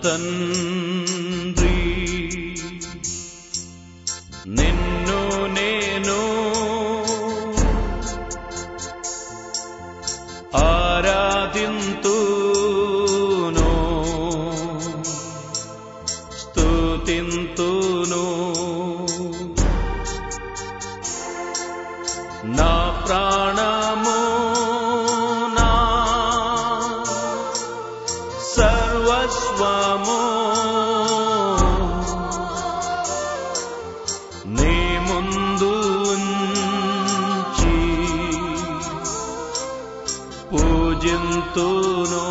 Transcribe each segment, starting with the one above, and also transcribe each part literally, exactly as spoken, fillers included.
తండ్రి, నిన్ను నేను ఆరాధింతును, స్తుతింతును. నా ప్రాణము నా సర్వస్వము నీ ముందు ఉంచి పూజింతును.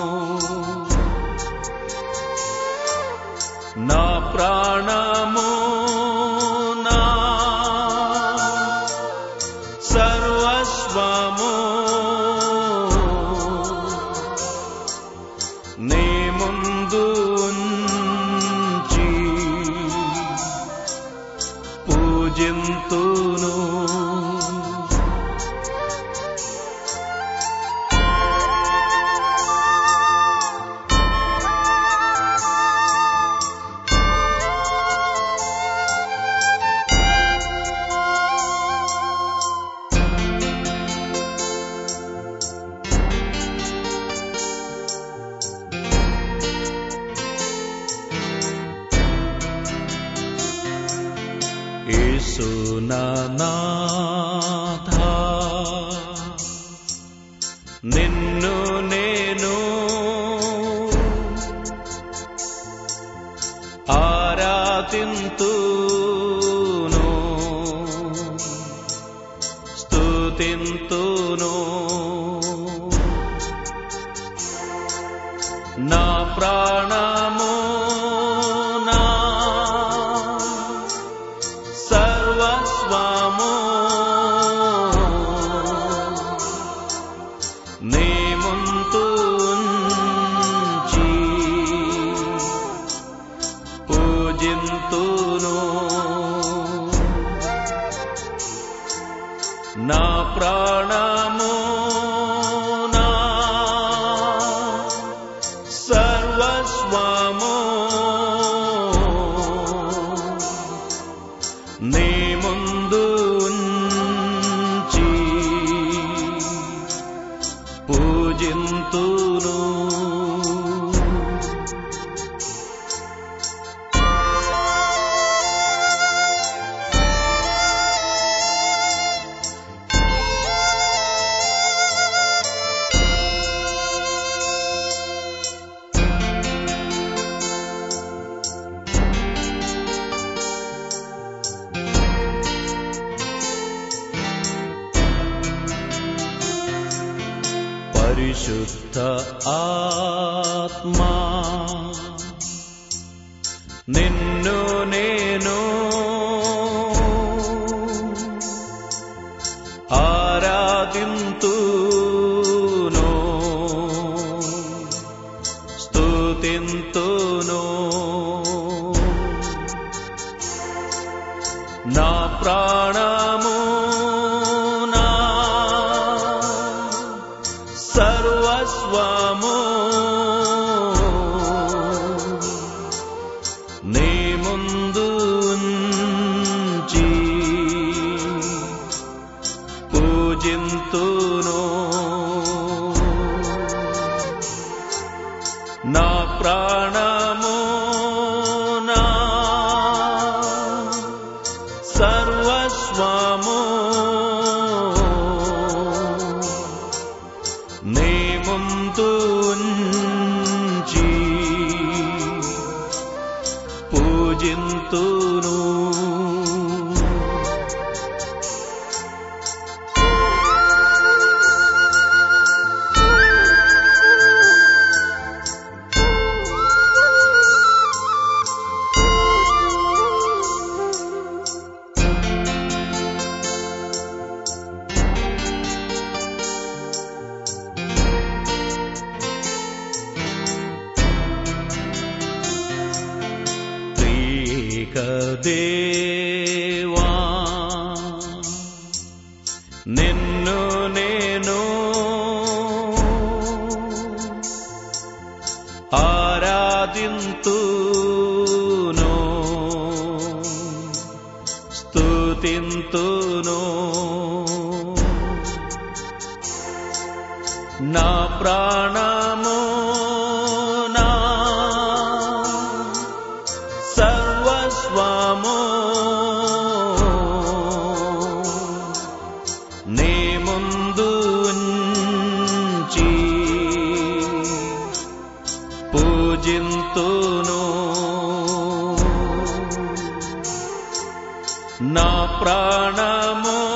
నా ప్రాణము నా సర్వస్వము నీ ముందు ఉంచి పూజింతును. యేసు నా నాథా, నిన్ను నేను ఆరాధింతును, స్తుతింతును. నా ప్రాణము నా సర్వస్వము నీ ముందు ఉంచి పూజింతును. నా ప్రాణము నా సర్వస్వము నీ ముందు ఉంచి పూజింతును. పరిశుద్ధ ఆత్మా, నిన్ను నేను ఆరాధింతును, స్తుతింతును. నా ప్రాణము నా సర్వస్వము నీ ముందు ఉంచి పూజింతును. నా ప్రాణము నా సర్వస్వము నీ ముందు ఉంచి పూజింతును. దేవా, నిన్ను నేను ఆరాధింతును, స్తుతింతును నా ప్రాణము నా సర్వస్వము నీ ముందు ఉంచి పూజింతును నా ప్రాణము